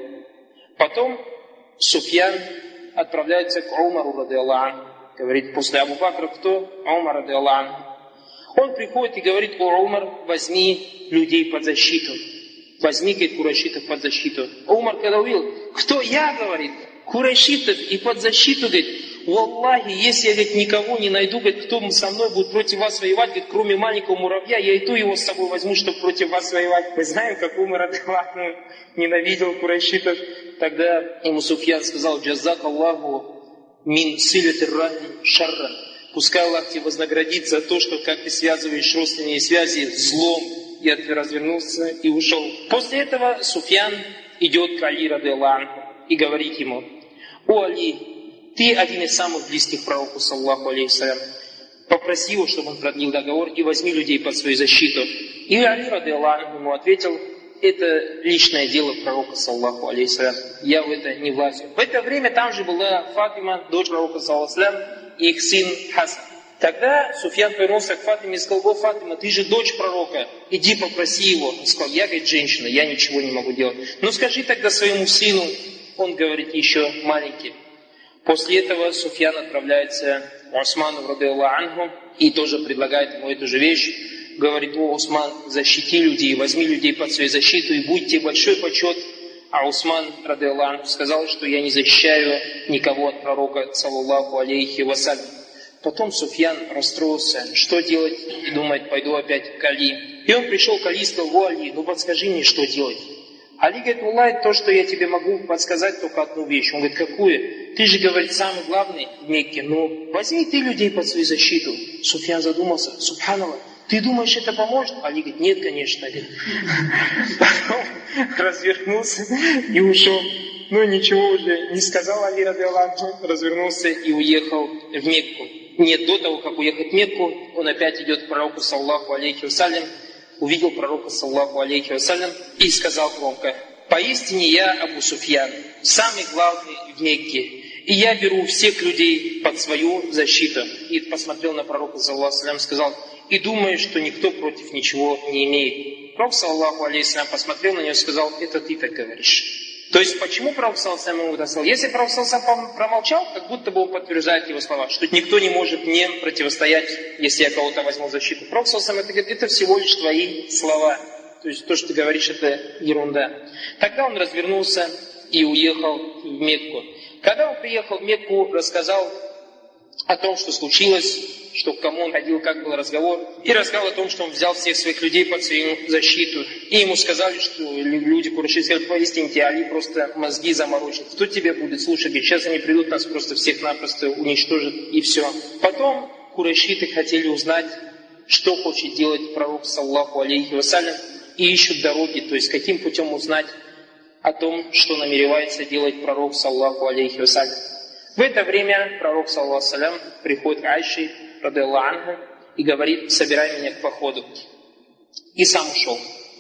Потом Суфьян отправляется к Умару, ради Аллаху. Говорит, после Абу Бакра кто? Умар, ради Аллаху. Он приходит и говорит: о, Умар, возьми людей под защиту. Возьми, говорит, курайшитов под защиту. Умар, когда увидел: кто я, говорит, курайшитов и под защиту, говорит, валлахи, если я, говорит, никого не найду, говорит, кто со мной будет против вас воевать, говорит, кроме маленького муравья, я и то его с собой возьму, чтобы против вас воевать. Мы знаем, как Умар, ради Аллаху, ненавидел курайшитов. Тогда ему Суфьян сказал: джазак Аллаху мин силятир рахми шарра. Пускай Аллах тебе вознаградит за то, что как ты связываешь родственные связи злом. И развернулся и ушел. После этого Суфьян идет к Али, ради Аллаху, и говорит ему: о, Али, ты один из самых близких пророку, саллаллаху алейхи вассалям. Попроси его, чтобы он продлил договор, и возьми людей под свою защиту. И Али, ради Аллаху, ему ответил: это личное дело пророка, саллаллаху алейхи вассалям. Я в это не влазю. В это время там же была Фатима, дочь пророка, саллаллаху алейхи вассалям, и их сын Хасан. Тогда Суфьян повернулся к Фатиме и сказал: о, Фатима, ты же дочь пророка, иди попроси его. Он сказал: я, говорит, женщина, я ничего не могу делать. Ну скажи тогда своему сыну, он, говорит, еще маленький. После этого Суфьян отправляется к Усману, ради Аллаху, и тоже предлагает ему эту же вещь. Говорит: о, Усман, защити людей, возьми людей под свою защиту, и будь тебе большой почет. А Усман, ради Аллаху, сказал, что я не защищаю никого от пророка, саллаллаху алейхи вассалям. Потом Суфьян расстроился, что делать, и думает: пойду опять к Али. И он пришел к Али и сказал: о, Али, ну подскажи мне, что делать. Али говорит: Аллах, то, что я тебе могу подсказать, только одну вещь. Он говорит: какую? Ты же, говорит, самый главный в Мекке, ну возьми ты людей под свою защиту. Суфьян задумался: субханаллах, ты думаешь, это поможет? Али говорит: нет, конечно. Потом развернулся и ушел. Ну ничего уже не сказал Али, ради Аллаху, развернулся и уехал в Мекку. Нет, до того, как уехать в Мекку, он опять идет к пророку, саллаллаху алейхи вассалям, увидел пророка, саллаллаху алейхи вассалям, и сказал громко: поистине я Абу Суфьян, самый главный в Мекке, и я беру всех людей под свою защиту. И посмотрел на пророка, саллаллаху алейхи вассалям, сказал: и думаю, что никто против ничего не имеет. Пророк, саллаллаху алейхи вассалям, посмотрел на него и сказал: это ты так говоришь. То есть, почему пророк, саллаллаху алейхи вассалям, ему сказал? Если пророк, саллаллаху алейхи вассалям, промолчал, как будто бы он подтверждает его слова, что никто не может мне противостоять, если я кого-то возьму в защиту. Пророк, саллаллаху алейхи вассалям, это, это всего лишь твои слова. То есть, то, что ты говоришь, это ерунда. Тогда он развернулся и уехал в Мекку. Когда он приехал в Мекку, рассказал о том, что случилось, что к кому он ходил, как был разговор. И рассказал о том, что он взял всех своих людей под свою защиту. И ему сказали, что люди Курайши сказали: поистине тебе Али просто мозги заморочит. Кто тебе будет слушать? Говорит: сейчас они придут, нас просто всех-напросто уничтожат, и все. Потом курайшиты хотели узнать, что хочет делать пророк, саллаллаху алейхи вассалям, и ищут дороги, то есть каким путем узнать о том, что намеревается делать пророк, саллаллаху алейхи вассалям. В это время пророк, саллаллаху алейхи вассалям, приходит к Айше, радиаллаху анха, и говорит: собирай меня к походу. И сам ушел.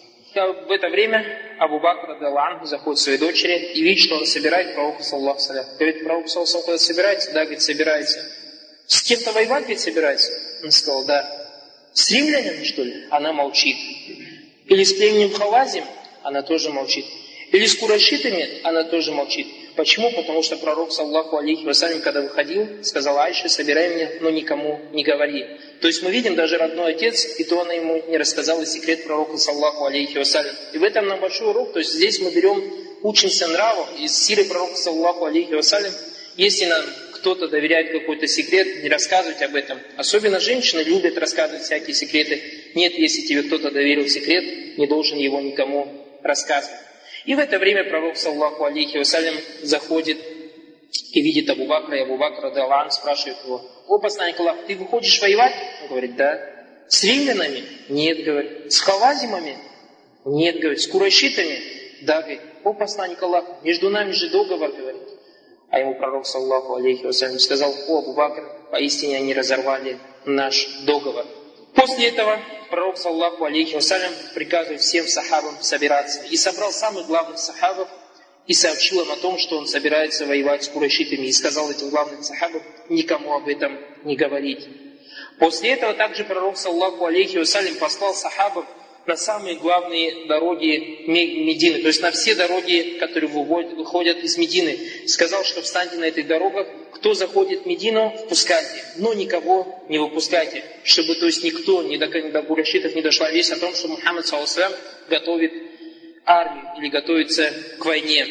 В это время Абу Бакр, радиаллаху анху, заходит к своей дочери и видит, что он собирает пророка, саллаллаху алейхи вассалям. Говорит: пророк, саллаллаху алейхи вассалям, собирается? Да, говорит, собирается. С кем-то воевать ведь собирается? Он сказал: да. С римлянами, что ли? Она молчит. Или с племенем Хавазим? Она тоже молчит. Или с курайшитами? Она тоже молчит. Почему? Потому что пророк, саллаллаху алейхи вассалям, когда выходил, сказал: Айше, собирай меня, но никому не говори. То есть мы видим, даже родной отец, и то она ему не рассказала секрет пророка, саллаллаху алейхи вассалям. И в этом нам большой урок. То есть здесь мы берем, учимся нравам из сиры пророка, саллаллаху алейхи вассалям. Если нам кто-то доверяет какой-то секрет, не рассказывать об этом. Особенно женщины любят рассказывать всякие секреты. Нет, если тебе кто-то доверил секрет, не должен его никому рассказывать. И в это время пророк, саллаллаху алейхи вассалям, заходит и видит Абу Бакра, и Абу Бакр, радиаллаху анху, спрашивает его: о посланник Аллаха, ты выходишь воевать? Он говорит: да. С римлянами? Нет, говорит. С хавазимами? Нет, говорит. С курайшитами? Да, говорит. О посланник Аллаха, между нами же договор, говорит. А ему пророк, саллаллаху алейхи вассалям, сказал: о Абу Бакр, поистине они разорвали наш договор. После этого пророк, саллаллаху алейхи вассалям, приказывает всем сахабам собираться. И собрал самых главных сахабов и сообщил им о том, что он собирается воевать с курайшитами. И сказал этим главным сахабам никому об этом не говорить. После этого также пророк, саллаллаху алейхи вассалям, послал сахабов на самые главные дороги Медины, то есть на все дороги, которые выходят из Медины. Сказал, что встаньте на этих дорогах, кто заходит в Медину, впускайте, но никого не выпускайте, чтобы, то есть, никто, ни до, ни до курайшитов не дошла весть о том, что Мухаммад, саллаллаху алейхи ва саллям, готовит армию или готовится к войне.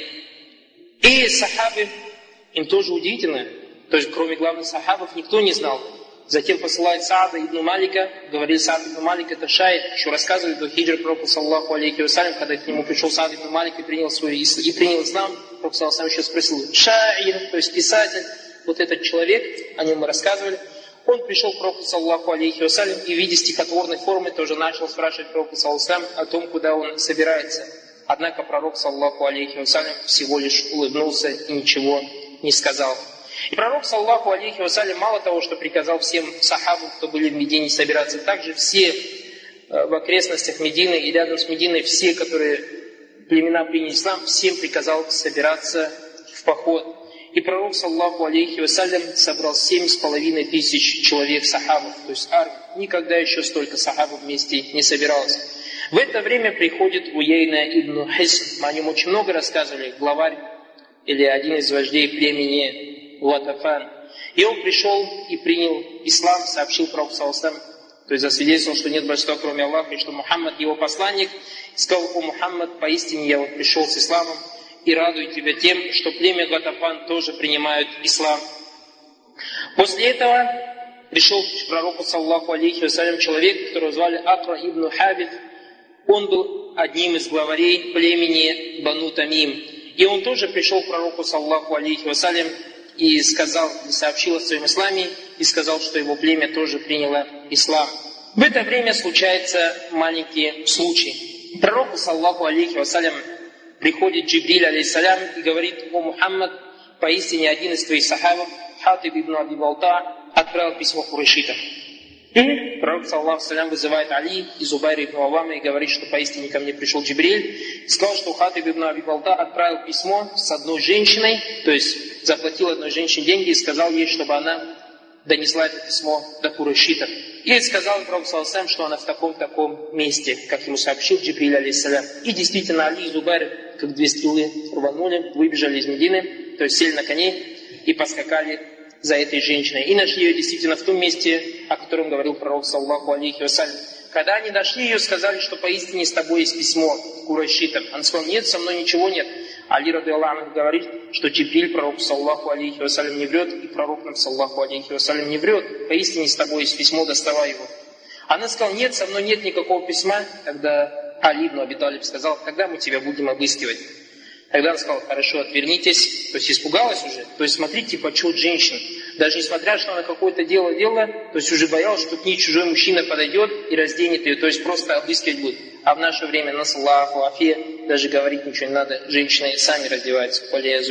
И сахабы, им тоже удивительно, то есть кроме главных сахабов никто не знал. Затем посылает Саада ибн Малика, говорит Саад ибн Малик, это шаид, еще рассказывает до хиджры пророка, саллаллаху алейхи вассалям, когда к нему пришел Саад ибн Малик и принял, свой, и принял ислам, пророк, саллаллаху алейхи еще спросил: шаир, то есть писатель, вот этот человек, о нем мы рассказывали, он пришел к пророку, саллаллаху алейхи вассалям, и в виде стихотворной формы тоже начал спрашивать пророка, саллаллаху алейхи вассалям, о том, куда он собирается. Однако пророк, саллаллаху алейхи вассалям, всего лишь улыбнулся и ничего не сказал. И пророк, саллаллаху алейхи вассалям, мало того, что приказал всем сахабам, кто были в Медине, собираться, также все в окрестностях Медины и рядом с Мединой, все, которые племена приняли ислам, всем приказал собираться в поход. И пророк, саллаллаху алейхи вассалям, собрал семь с половиной тысяч человек сахабов, то есть армия. Никогда еще столько сахабов вместе не собиралось. В это время приходит Уяйна ибн Хисн. Мы о нем очень много рассказывали, главарь или один из вождей племени Латафан. И он пришел и принял ислам, сообщил пророку, саллаллаху алейхи ва саллям, то есть засвидетельствовал, что нет божества кроме Аллаха, и что Мухаммад его посланник. И сказал: о Мухаммад, поистине я вот пришел с исламом и радую тебя тем, что племя Латафан тоже принимают ислам. После этого пришел к пророку, саллаллаху алейхи ва саллям, человек, которого звали Акра ибн Хабиб. Он был одним из главарей племени Бану Тамим. И он тоже пришел к пророку, саллаллаху алейхи ва саллям, и сказал, и сообщил о своем исламе, и сказал, что его племя тоже приняло ислам. В это время случается маленький случай. Пророку, саллаллаху алейхи ва саллям, приходит Джибриль, алейхиссалям, и говорит: о Мухаммад, поистине один из твоих сахабов, Хатиб ибн Аби Балта, отправил письмо курайшитам. И пророк, саллаллаху алейхи ва саллям, вызывает Али и Зубайра ибн Аввама и говорит, что поистине ко мне пришел Джибриль, и сказал, что Хатиб ибн Аби Балта отправил письмо с одной женщиной, то есть заплатил одной женщине деньги и сказал ей, чтобы она донесла это письмо до курайшитов. И сказал пророк, саллаллаху алейхи ва саллям, что она в таком-таком месте, как ему сообщил Джибриль, алейхиссалям. И действительно Али и Зубайр, как две стрелы, рванули, выбежали из Медины, то есть сели на коней и поскакали за этой женщиной. И нашли ее действительно в том месте, о котором говорил пророк, саллаллаху алейхи ва саллям. Когда они нашли ее, сказали, что поистине с тобой есть письмо Курайшитам. Она сказала: нет, со мной ничего нет. Али радиаллаху анху говорит, что Джибриль, пророк саллаллаху алейхи вассалям, не врет, и пророк нам саллаллаху алейхи вассалям не врет. Поистине с тобой есть письмо, доставай его. Она сказала: нет, со мной нет никакого письма. Тогда Али ибн Аби Талиб сказал: тогда мы тебя будем обыскивать. Тогда она сказала: хорошо, отвернитесь. То есть испугалась уже. То есть смотрите, почет женщин. Даже несмотря, что она какое-то дело делала, то есть уже боялась, что к ней чужой мужчина подойдет и разденет ее. То есть просто обыскивать будет. А в наше время, насаллаху афия, даже говорить ничего не надо. Женщины сами раздеваются.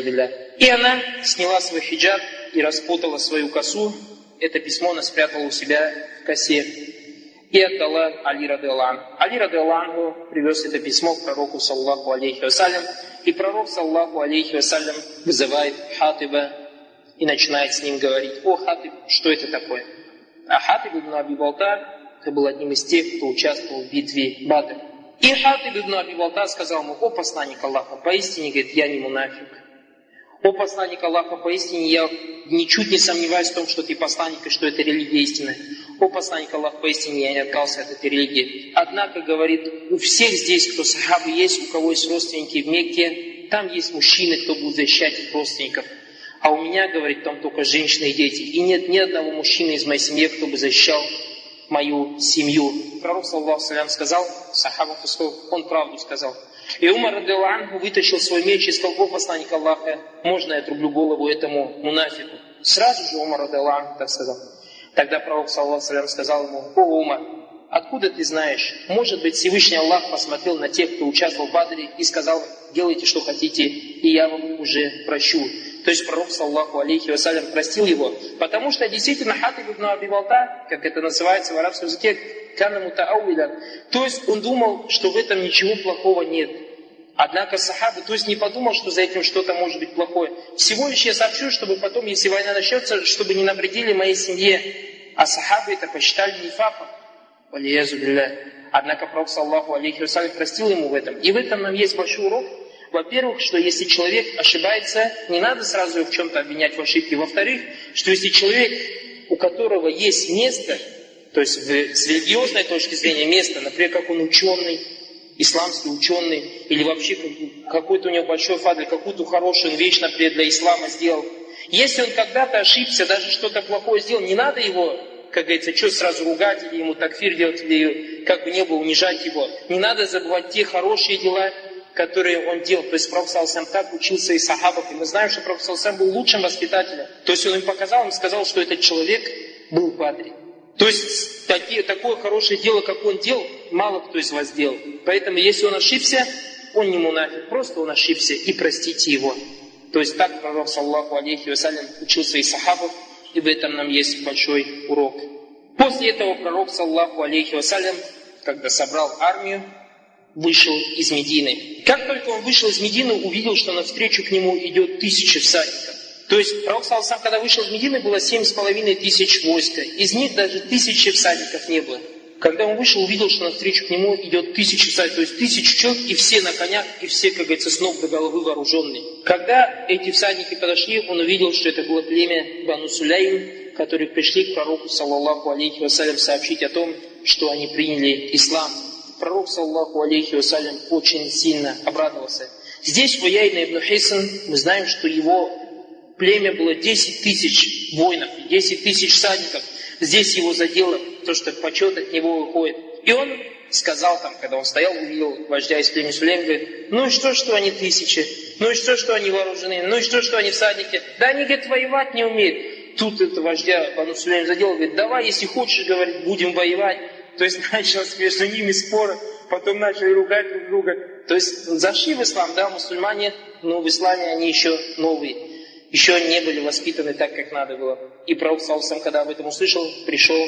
И она сняла свой хиджаб и распутала свою косу. Это письмо она спрятала у себя в косе. И отдала Али радиаллаху анху. Али радиаллаху анху привез это письмо к пророку саллаллаху алейхи вассалям. И пророк саллаллаху алейхи вассалям вызывает Хатиба и начинает с ним говорить: о, Хатиб, что это такое? А Хатиб ибн Аби Балта, это был одним из тех, кто участвовал в битве Бадр. И Хатиб ибн Аби Балта сказал ему: о, посланник Аллаха, поистине, говорит, я не мунафик. О, посланник Аллаха, поистине я ничуть не сомневаюсь в том, что ты посланник и что это религия истинная. О, посланник Аллаха, поистине я не отказался от этой религии. Однако, говорит, у всех здесь, кто сахабы есть, у кого есть родственники в Мекке, там есть мужчины, кто будет защищать их родственников. А у меня, говорит, там только женщины и дети. И нет ни одного мужчины из моей семьи, кто бы защищал мою семью. Пророк, саллаллаху алейхи ва саллям, сказал, сахаба, он правду сказал. И Умар радиаллаху анху вытащил свой меч и сказал: о, посланник Аллаха, можно я отрублю голову этому мунафику? Сразу же Умар радиаллаху анху так сказал. Тогда пророк, саллаллаху алейхи ва саллям, сказал ему: о, Умар, откуда ты знаешь? Может быть, Всевышний Аллах посмотрел на тех, кто участвовал в Бадре, и сказал: делайте, что хотите, и я вам уже прощу. То есть пророк, саллаллаху алейхи ва саллям, простил его. Потому что действительно Хатиб ибн Аби Балта, как это называется в арабском языке, кана мутаауилян. То есть он думал, что в этом ничего плохого нет. Однако сахабы, то есть не подумал, что за этим что-то может быть плохое. Всего лишь я сообщу, чтобы потом, если война начнется, чтобы не навредили моей семье. А сахабы это посчитали нифаком. Однако пророк, саллаллаху алейхи ва саллям, простил ему в этом. И в этом нам есть большой урок. Во-первых, что если человек ошибается, не надо сразу его в чем-то обвинять в ошибке. Во-вторых, что если человек, у которого есть место, то есть с религиозной точки зрения место, например, как он ученый, исламский ученый, или вообще какой-то у него большой фадль, какую-то хорошую вещь, например, для ислама сделал. Если он когда-то ошибся, даже что-то плохое сделал, не надо его, как говорится, что сразу ругать, или ему такфир делать, или как бы не было, унижать его. Не надо забывать те хорошие дела, которые он делал. То есть Пророк саллаллаху алейхи ва саллям так учился и сахабов. И мы знаем, что Пророк саллаллаху алейхи ва саллям был лучшим воспитателем. То есть он им показал, им сказал, что этот человек был в Бадре. То есть такие, такое хорошее дело, как он делал, мало кто из вас делал. Поэтому если он ошибся, он не мунафик, просто он ошибся, и простите его. То есть так Пророк саллаллаху алейхи ва саллям учил своих сахабов, и в этом нам есть большой урок. После этого Пророк саллаллаху алейхи ва саллям, когда собрал армию, вышел из Медины. Как только он вышел из Медины, увидел, что навстречу к нему идет тысяча всадников. То есть Пророк саллаллаху алейхи ва саллям, когда вышел из Медины, было семь с половиной тысяч войска. Из них даже тысячи всадников не было. Когда он вышел, увидел, что навстречу к нему идет тысяча всадников, то есть тысяча человек, и все на конях, и все, как говорится, с ног до головы вооруженные. Когда эти всадники подошли, он увидел, что это было племя Бану Сулейм, которые пришли к пророку, саллаллаху алейхи ва саллям, сообщить о том, что они приняли ислам. Пророк, саллаллаху алейхи ва саллям, очень сильно обрадовался. Здесь, в Уяйна ибн Хисан, мы знаем, что его племя было десять тысяч воинов, десять тысяч всадников. Здесь его задело то, что почет от него выходит. И он сказал там, когда он стоял, увидел вождя из племени Сулейм, говорит: ну и что, что они тысячи? Ну и что, что они вооружены? Ну и что, что они всадники? Да они, говорит, воевать не умеют. Тут это вождя Бану Сулейм задел, говорит: давай, если хочешь, говорит, будем воевать. То есть началось между ними споры, потом начали ругать друг друга. То есть зашли в ислам, да, мусульмане, но в исламе они еще новые. Еще не были воспитаны так, как надо было. И пророк, саллаллаху алейхи ва саллям, когда об этом услышал, пришел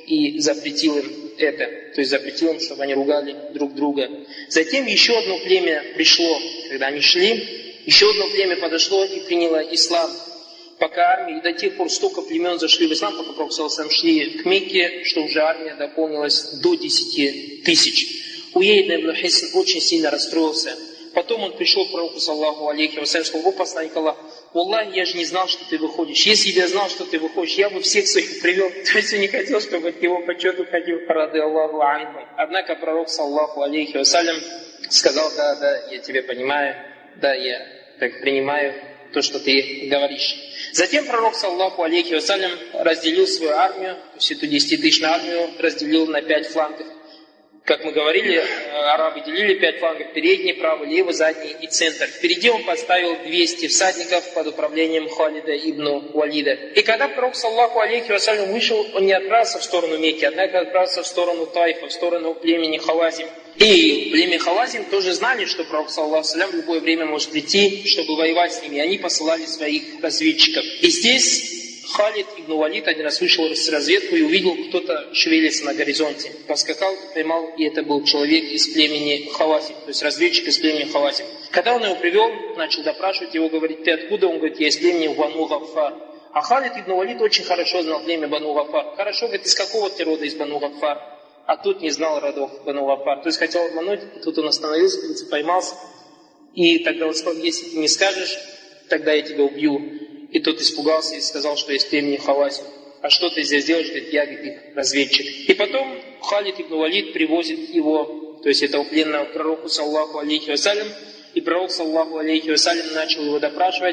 и запретил им это. То есть запретил им, чтобы они ругали друг друга. Затем еще одно племя пришло, когда они шли, еще одно племя подошло и приняло ислам. Пока армия, и до тех пор столько племен зашли в ислам, пока пророк, саллаллаху алейхи ва саллям, шли к Мекке, что уже армия дополнилась до десяти тысяч. Уяйн ибн Хисан очень сильно расстроился. Потом он пришел к пророку, саллаллаху алейхи ва саллям, сказал: о, посланник Аллаха, Аллах, я же не знал, что ты выходишь. Если бы я знал, что ты выходишь, я бы всех своих привел. То есть он не хотел, чтобы от него почет уходил. Рады Аллаху анху. Однако пророк, саллаху алейхи вассалям, сказал: да, да, я тебя понимаю, да, я так принимаю то, что ты говоришь. Затем пророк, саллаху алейхи вассалям, разделил свою армию, то есть эту десятитысячную армию разделил на пять флангов. Как мы говорили, арабы делили пять флангов: передний, правый, левый, задний и центр. Впереди он поставил двести всадников под управлением Халида ибн Валида. И когда пророк, саллаху алейхи вассалям, вышел, он не отправился в сторону Мекки, однако отправился в сторону Таифа, в сторону племени Хавазим. И племя Хавазим тоже знали, что пророк, саллаху алейхи в любое время может прийти, чтобы воевать с ними. Они посылали своих разведчиков. И здесь Халид ибн Валид один раз вышел с разведку и увидел, кто-то шевелится на горизонте. Поскакал, поймал, и это был человек из племени Хавазим, то есть разведчик из племени Хавазим. Когда он его привел, начал допрашивать его, говорит: ты откуда? Он говорит: я из племени Бану Гаффар. А Халид ибн Валид очень хорошо знал племя Бану Гаффар. Хорошо, говорит: из какого ты рода из Бану Гаффар? А тут не знал родов Бану Гаффар. То есть хотел обмануть, и тут он остановился, поймался. И тогда он сказал: если ты не скажешь, тогда я тебя убью. И тот испугался и сказал, что из племени Хавазим. А что ты здесь делаешь? Говорит: я, говорит, их разведчик. И потом Халид ибн Валид привозит его, то есть этого пленного, к пророку, саллаху алейхи вассалям. И пророк, саллаху алейхи вассалям, начал его допрашивать.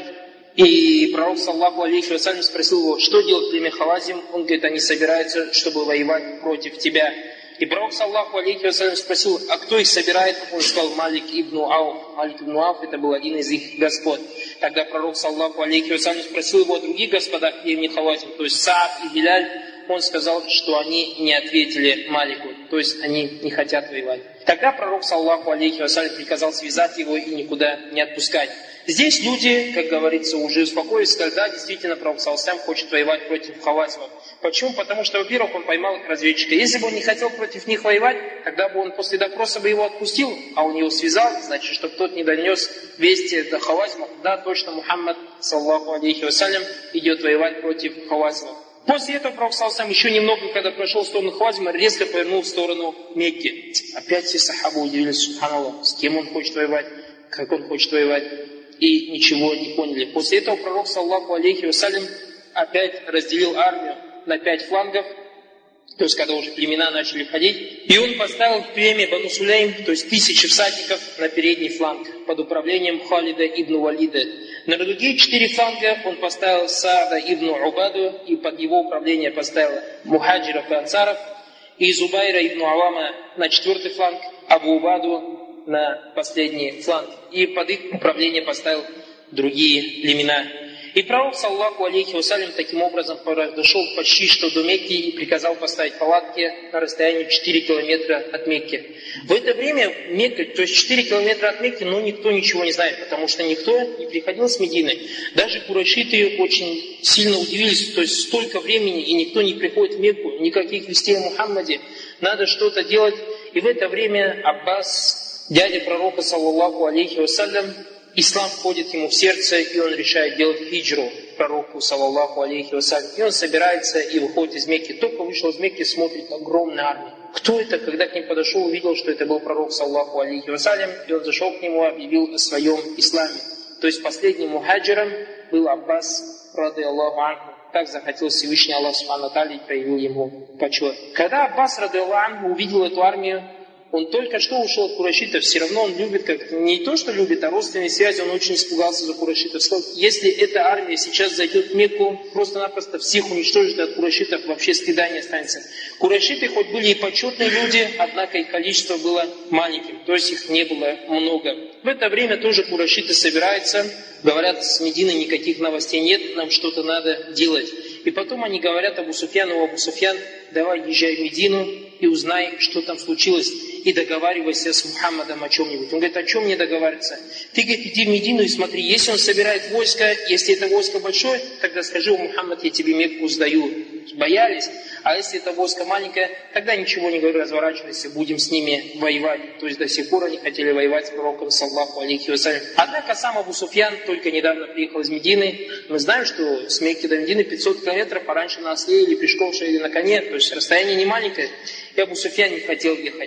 И пророк, саллаху алейхи вассалям, спросил его: что делает племя Хавазим? Он говорит: они собираются, чтобы воевать против тебя. И пророк, саллаху алейхи вассалям, спросил: а кто их собирает? Он сказал: Малик ибн Ауф. Малик ибн Ауф — это был один из их господ. Тогда пророк, саллаху алейхи вассалям, спросил его о других господах племени Хавазим, то есть Саад и Биляль. Он сказал, что они не ответили Малику, то есть они не хотят воевать. Тогда пророк, саллаху алейхи вассалям, приказал связать его и никуда не отпускать. Здесь люди, как говорится, уже успокоились, сказали: да, действительно, пророк, саллаху алейхи вассалям, хочет воевать против Хавазимов. Почему? Потому что, во-первых, он поймал их разведчика. Если бы он не хотел против них воевать, тогда бы он после допроса бы его отпустил, а он его связал, значит, чтобы тот не донес вести до Хавазимов. Да, точно, Мухаммад, саллаху алейхи вассалям, идет воевать против Хавазимов. После этого пророк, саллаху алейхи вассалям, еще немного, когда прошел в сторону Хавазима, резко повернул в сторону Мекки. Опять все сахабы удивились: субханаллах, с кем он хочет воевать, как он хочет воевать, и ничего не поняли. После этого пророк, саллаху алейхи вассалям, опять разделил армию на пять флангов, то есть когда уже племена начали входить, и он поставил племя Бану Сулейм, то есть тысячи всадников, на передний фланг под управлением Халида ибн Валида. На другие четыре фланга он поставил Саада ибн Убаду, и под его управление поставил мухаджиров и ансаров, и Зубайра ибн Авама на четвертый фланг, Абу Убаду на последний фланг, и под их управление поставил другие племена. И пророк, саллаху алейхи вассалям, таким образом дошел почти что до Мекки и приказал поставить палатки на расстоянии четыре километра от Мекки. В это время Мекка, то есть четыре километра от Мекки, но никто ничего не знает, потому что никто не приходил с Медины. Даже курайшиты очень сильно удивились, то есть столько времени, и никто не приходит в Мекку, никаких вестей о Мухаммаде, надо что-то делать. И в это время Аббас, дядя пророка, саллаллаху алейхи вассалям, ислам входит ему в сердце, и он решает делать хиджру пророку, саллаллаху алейхи вассалям. И он собирается и выходит из Мекки. Только вышел из Мекки, смотрит огромная армия. Кто это? Когда к ним подошел, увидел, что это был пророк, саллаллаху алейхи вассалям, и он зашел к нему и объявил о своем исламе. То есть последним мухаджиром был Аббас, рады Аллаху анху. Так захотел Всевышний Аллах субхану ва тааля и проявил ему почет. Когда Аббас, рады Аллаху анху, увидел эту армию, он только что ушел от курайшитов, все равно он любит, как не то, что любит, а родственные связи, он очень испугался за курайшитов. Сказал: если эта армия сейчас зайдет в Мекку, просто-напросто всех уничтожит, от курайшитов вообще стыда не останется. Курайшиты хоть были и почетные люди, однако их количество было маленьким, то есть их не было много. В это время тоже курайшиты собираются, говорят: с Медины никаких новостей нет, нам что-то надо делать. И потом они говорят Абу Суфьяну: Абу Суфьян, давай езжай в Медину и узнай, что там случилось, и договаривайся с Мухаммадом о чем-нибудь. Он говорит: о чем мне договариваться? Ты, говорит, иди в Медину и смотри, если он собирает войско, если это войско большое, тогда скажи: о, Мухаммад, я тебе Мекку сдаю. Боялись. А если это войско маленькое, тогда ничего не говори, разворачивайся, будем с ними воевать. То есть до сих пор они хотели воевать с пророком, саллаху алейхи вассалям. Однако сам Абу Суфьян только недавно приехал из Медины. Мы знаем, что с Мекки до Медины пятьсот километров, а раньше на осле или пешком, или на коне, то есть расстояние не маленькое. И Абу Суфьян не хотел ехать.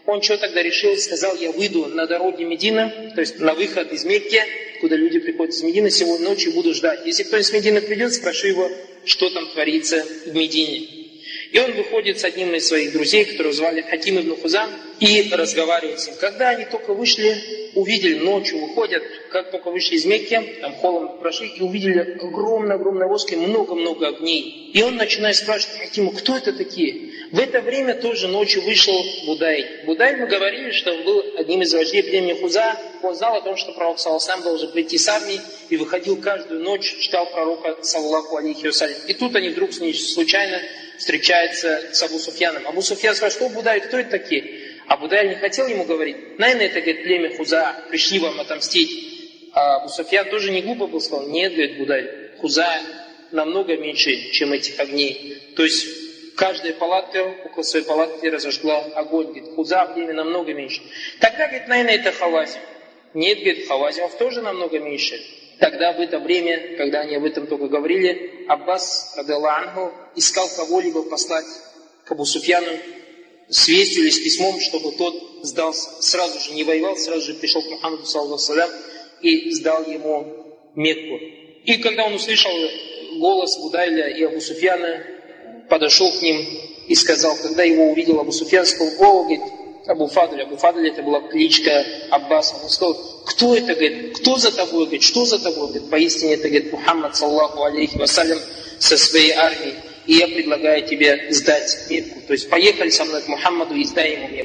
Он что тогда решил? Сказал: я выйду на дороге Медины, то есть на выход из Мекки, куда люди приходят из Медины, сегодня ночью буду ждать. Если кто из Медины придет, спрошу его, что там творится в Медине. И он выходит с одним из своих друзей, которого звали Хаким ибн Хузам, и разговаривает с ним. Когда они только вышли, увидели, ночью выходят, как только вышли из Мекки, там холм прошли, и увидели огромное-огромное войско, много-много огней. И он начинает спрашивать Хакиму: кто это такие? В это время тоже ночью вышел Будай. Будай, мы говорили, что он был одним из вождей племени Хуза. Он знал о том, что пророк саллаллаху алейхи ва саллям должен прийти с армией, и выходил каждую ночь, читал пророка саллаллаху алейхи ва саллям. И тут они вдруг с ним случайно встречаются с Абу Суфьяном. Абу Суфьян спрашивает: что Будай, кто это такие? А Будай не хотел ему говорить. Наверное, это, говорит, племя Хуза, пришли вам отомстить. А Абу Суфьян тоже не глупо был, сказал: нет, говорит Будай, Хуза намного меньше, чем этих огней. То есть каждая палатка, около своей палатки разожгла огонь. Говорит, Хуза племя намного меньше. Тогда, говорит, наверное, это Хавазим. Нет, говорит, Хавазимов тоже намного меньше. Тогда в это время, когда они об этом только говорили, Аббас, радиаллаху анху, искал кого-либо послать к Абу Суфьяну с вестью или с письмом, чтобы тот сдался, сразу же не воевал, сразу же пришел к Мухаммаду саллаллаху алейхи ва саллям и сдал ему Мекку. И когда он услышал голос Будайля и Абу Суфьяна, подошел к ним и сказал, когда его увидел Абу Суфьян, сказал: о, говорит, Абу Фадль. Абу Фадль — это была кличка Аббаса. Он сказал: кто это, говорит, кто за тобой, говорит, что за тобой? Говорит, поистине это, говорит, Мухаммад саллаллаху алейхи ва саллям со своей армией, и я предлагаю тебе сдать Мекку. То есть поехали со мной к Мухаммаду и сдай ему Мекку.